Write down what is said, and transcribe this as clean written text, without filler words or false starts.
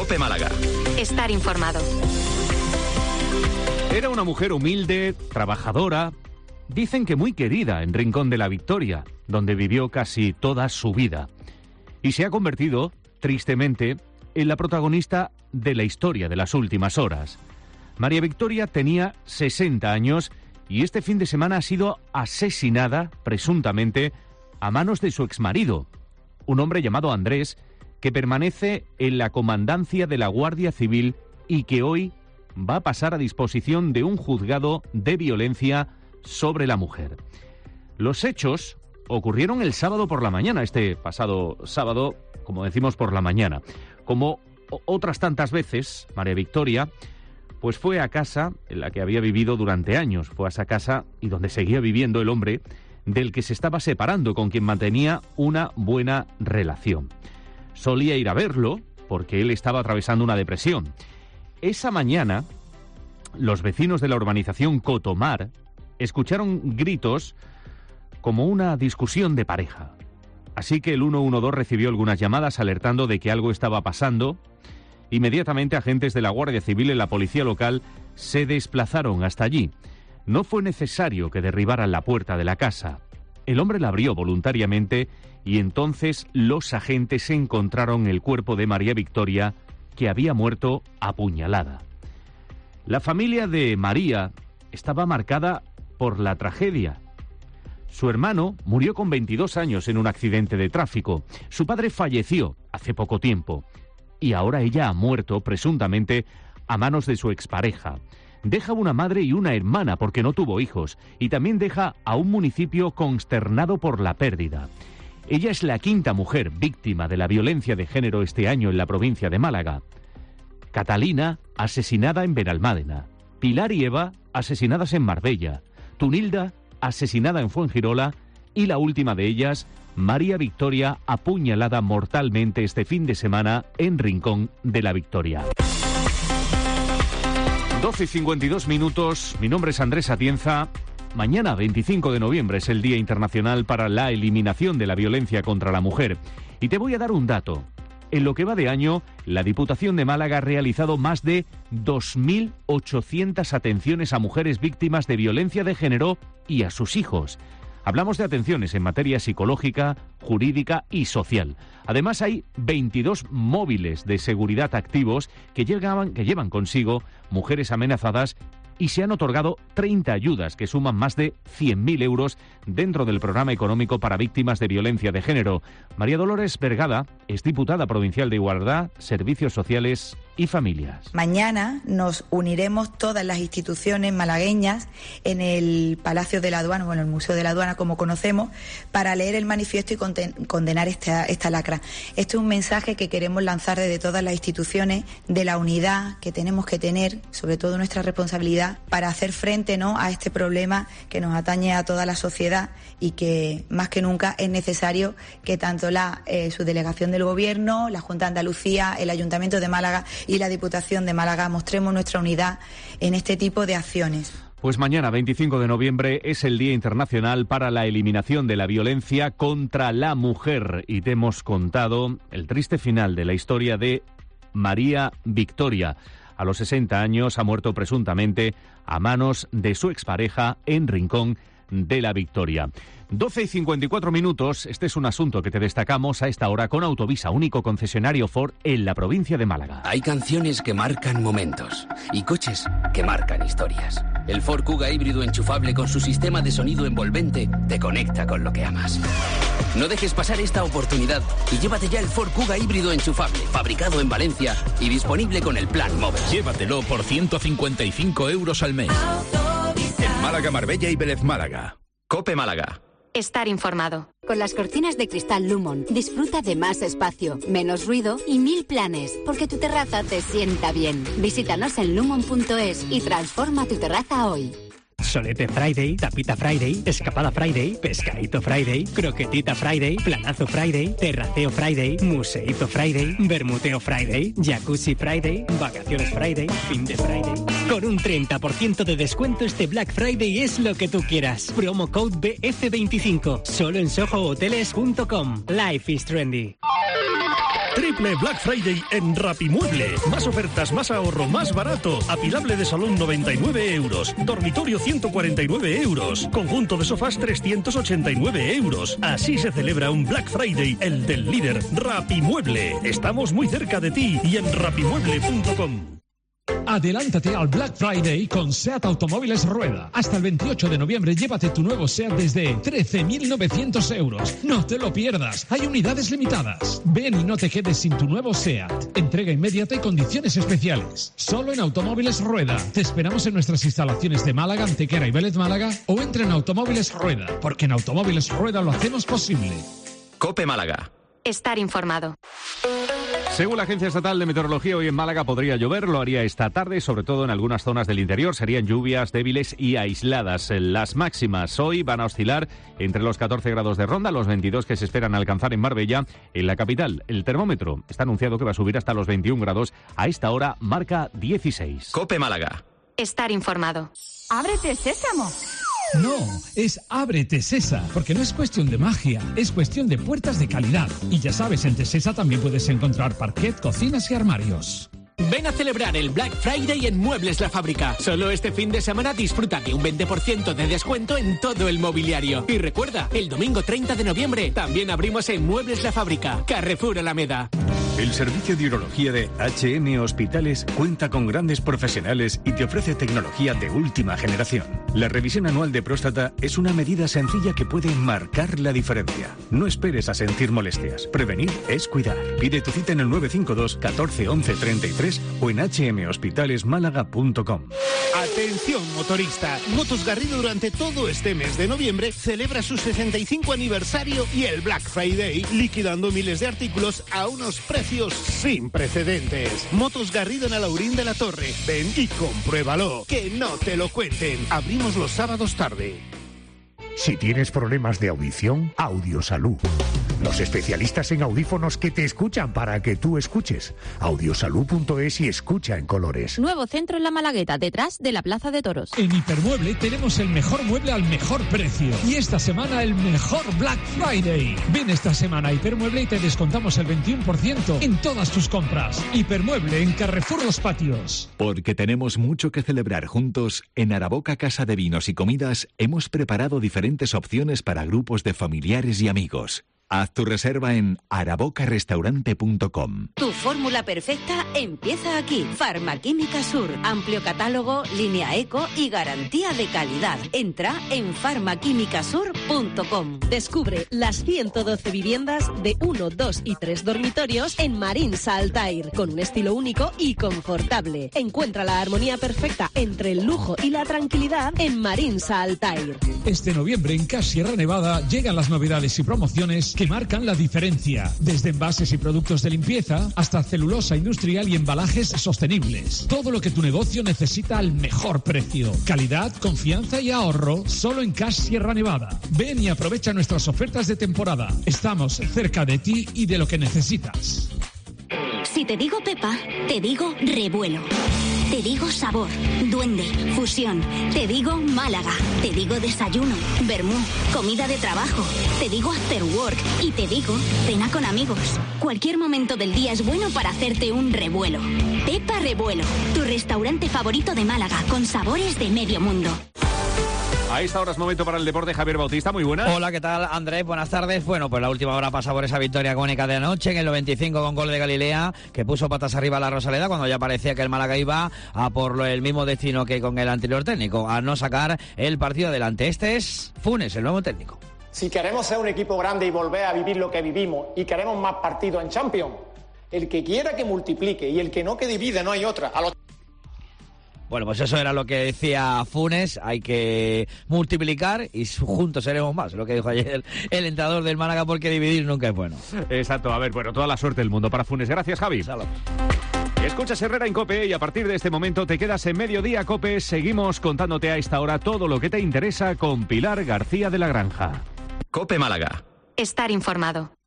COPE Málaga. Estar informado. Era una mujer humilde, trabajadora, dicen que muy querida en Rincón de la Victoria, donde vivió casi toda su vida. Y se ha convertido, tristemente, en la protagonista de la historia de las últimas horas. María Victoria tenía 60 años y este fin de semana ha sido asesinada, presuntamente, a manos de su exmarido, un hombre llamado Andrés, que permanece en la comandancia de la Guardia Civil y que hoy va a pasar a disposición de un juzgado de violencia sobre la mujer. Los hechos ocurrieron el sábado por la mañana, este pasado sábado, como decimos, por la mañana. Como otras tantas veces, María Victoria pues fue a casa en la que había vivido durante años, fue a esa casa y donde seguía viviendo el hombre del que se estaba separando, con quien mantenía una buena relación. Solía ir a verlo porque él estaba atravesando una depresión. Esa mañana, los vecinos de la urbanización Cotomar escucharon gritos como una discusión de pareja. Así que el 112 recibió algunas llamadas alertando de que algo estaba pasando. Inmediatamente agentes de la Guardia Civil y la policía local se desplazaron hasta allí. No fue necesario que derribaran la puerta de la casa. El hombre la abrió voluntariamente y entonces los agentes encontraron el cuerpo de María Victoria, que había muerto apuñalada. La familia de María estaba marcada por la tragedia. Su hermano murió con 22 años en un accidente de tráfico. Su padre falleció hace poco tiempo. Y ahora ella ha muerto, presuntamente, a manos de su expareja. Deja una madre y una hermana porque no tuvo hijos. Y también deja a un municipio consternado por la pérdida. Ella es la quinta mujer víctima de la violencia de género este año en la provincia de Málaga. Catalina, asesinada en Benalmádena. Pilar y Eva, asesinadas en Marbella. Tunilda, asesinada en Fuengirola. Y la última de ellas, María Victoria, apuñalada mortalmente este fin de semana en Rincón de la Victoria. 12:52 Mi nombre es Andrés Atienza. Mañana, 25 de noviembre, es el Día Internacional para la Eliminación de la Violencia contra la Mujer. Y te voy a dar un dato. En lo que va de año, la Diputación de Málaga ha realizado más de 2.800 atenciones a mujeres víctimas de violencia de género y a sus hijos. Hablamos de atenciones en materia psicológica, jurídica y social. Además, hay 22 móviles de seguridad activos que llevan consigo mujeres amenazadas y se han otorgado 30 ayudas que suman más de 100.000 euros dentro del programa económico para víctimas de violencia de género. María Dolores Vergada es diputada provincial de Igualdad, Servicios Sociales y Familias. Mañana nos uniremos todas las instituciones malagueñas en el Palacio de la Aduana, bueno, el Museo de la Aduana como conocemos, para leer el manifiesto y condenar esta lacra. Este es un mensaje que queremos lanzar desde todas las instituciones, de la unidad que tenemos que tener, sobre todo nuestra responsabilidad, para hacer frente, ¿no?, a este problema que nos atañe a toda la sociedad y que más que nunca es necesario que tanto la subdelegación del Gobierno, la Junta de Andalucía, el Ayuntamiento de Málaga y la Diputación de Málaga mostremos nuestra unidad en este tipo de acciones. Pues mañana, 25 de noviembre, es el Día Internacional para la Eliminación de la Violencia contra la Mujer y te hemos contado el triste final de la historia de María Victoria. A los 60 años ha muerto presuntamente a manos de su expareja en Rincón de la Victoria. 12:54, este es un asunto que te destacamos a esta hora con Autovisa, único concesionario Ford en la provincia de Málaga. Hay canciones que marcan momentos y coches que marcan historias. El Ford Kuga híbrido enchufable con su sistema de sonido envolvente te conecta con lo que amas. No dejes pasar esta oportunidad y llévate ya el Ford Kuga híbrido enchufable, fabricado en Valencia y disponible con el plan Mover. Llévatelo por 155 euros al mes. En Málaga, Marbella y Vélez Málaga. COPE Málaga. Estar informado. Con las cortinas de cristal Lumon, disfruta de más espacio, menos ruido y 1000 planes, porque tu terraza te sienta bien. Visítanos en lumon.es y transforma tu terraza hoy. Solete Friday, Tapita Friday, Escapada Friday, Pescadito Friday, Croquetita Friday, Planazo Friday, Terraceo Friday, Museito Friday, Bermuteo Friday, Jacuzzi Friday, Vacaciones Friday, Fin de Friday. Con un 30% de descuento este Black Friday es lo que tú quieras. Promo code BF25, solo en sohohoteles.com. Life is trendy. Triple Black Friday en Rapimueble. Más ofertas, más ahorro, más barato. Apilable de salón 99 euros. Dormitorio 149 euros. Conjunto de sofás 389 euros. Así se celebra un Black Friday, el del líder Rapimueble. Estamos muy cerca de ti y en rapimueble.com. Adelántate al Black Friday con SEAT Automóviles Rueda. Hasta el 28 de noviembre llévate tu nuevo SEAT desde 13.900 euros. No te lo pierdas, hay unidades limitadas. Ven y no te quedes sin tu nuevo SEAT. Entrega inmediata y condiciones especiales. Solo en Automóviles Rueda. Te esperamos en nuestras instalaciones de Málaga, Antequera y Vélez Málaga o entra en Automóviles Rueda, porque en Automóviles Rueda lo hacemos posible. COPE Málaga. Estar informado. Según la Agencia Estatal de Meteorología, hoy en Málaga podría llover, lo haría esta tarde, sobre todo en algunas zonas del interior. Serían lluvias débiles y aisladas. Las máximas hoy van a oscilar entre los 14 grados de Ronda, los 22 que se esperan alcanzar en Marbella. En la capital, el termómetro está anunciado que va a subir hasta los 21 grados. A esta hora marca 16. COPE Málaga. Estar informado. ¡Ábrete, Sésamo! No, es Ábrete Sesa, porque no es cuestión de magia, es cuestión de puertas de calidad. Y ya sabes, en Tesesa también puedes encontrar parquet, cocinas y armarios. Ven a celebrar el Black Friday en Muebles La Fábrica. Solo este fin de semana disfruta de un 20% de descuento en todo el mobiliario. Y recuerda, el domingo 30 de noviembre también abrimos en Muebles La Fábrica, Carrefour Alameda. El servicio de urología de HM Hospitales cuenta con grandes profesionales y te ofrece tecnología de última generación. La revisión anual de próstata es una medida sencilla que puede marcar la diferencia. No esperes a sentir molestias. Prevenir es cuidar. Pide tu cita en el 952 14 11 33 o en hmhospitalesmálaga.com. Atención motorista, Motos Garrido durante todo este mes de noviembre celebra su 65 aniversario y el Black Friday, liquidando miles de artículos a unos precios sin precedentes. Motos Garrido en Alaurín de la Torre. Ven y compruébalo, que no te lo cuenten. Abrimos los sábados tarde. Si tienes problemas de audición, Audiosalud. Los especialistas en audífonos que te escuchan para que tú escuches. Audiosalud.es y escucha en colores. Nuevo centro en La Malagueta, detrás de la Plaza de Toros. En Hipermueble tenemos el mejor mueble al mejor precio. Y esta semana el mejor Black Friday. Ven esta semana a Hipermueble y te descontamos el 21% en todas tus compras. Hipermueble en Carrefour Los Patios. Porque tenemos mucho que celebrar juntos, en Araboca Casa de Vinos y Comidas hemos preparado diferentes opciones para grupos de familiares y amigos. Haz tu reserva en arabocarestaurante.com. Tu fórmula perfecta empieza aquí. Farmaquímica Sur. Amplio catálogo, línea eco y garantía de calidad. Entra en farmaquímicasur.com. Descubre las 112 viviendas de 1, 2 y 3 dormitorios en Marins Altair, con un estilo único y confortable. Encuentra la armonía perfecta entre el lujo y la tranquilidad en Marins Altair. Este noviembre en CAS Sierra Nevada llegan las novedades y promociones que marcan la diferencia. Desde envases y productos de limpieza hasta celulosa industrial y embalajes sostenibles. Todo lo que tu negocio necesita al mejor precio. Calidad, confianza y ahorro solo en CAS Sierra Nevada. Ven y aprovecha nuestras ofertas de temporada. Estamos cerca de ti y de lo que necesitas. Si te digo Pepa, te digo revuelo. Te digo sabor, duende, fusión. Te digo Málaga. Te digo desayuno, vermú, comida de trabajo. Te digo after work y te digo cena con amigos. Cualquier momento del día es bueno para hacerte un revuelo. Pepa Revuelo, tu restaurante favorito de Málaga con sabores de medio mundo. A esta hora es momento para el deporte. Javier Bautista, muy buenas. Hola, ¿qué tal, Andrés? Buenas tardes. Bueno, pues la última hora pasa por esa victoria agónica de anoche en el 95 con gol de Galilea, que puso patas arriba a la Rosaleda cuando ya parecía que el Málaga iba a por el mismo destino que con el anterior técnico, a no sacar el partido adelante. Este es Funes, el nuevo técnico. Si queremos ser un equipo grande y volver a vivir lo que vivimos y queremos más partidos en Champions, el que quiera que multiplique y el que no que divide, no hay otra. Bueno, pues eso era lo que decía Funes, hay que multiplicar y juntos seremos más, lo que dijo ayer el entrenador del Málaga, porque dividir nunca es bueno. Exacto, a ver, bueno, toda la suerte del mundo para Funes. Gracias, Javi. Salud. Escuchas Herrera en COPE y a partir de este momento te quedas en Mediodía COPE. Seguimos contándote a esta hora todo lo que te interesa con Pilar García de la Granja. COPE Málaga. Estar informado.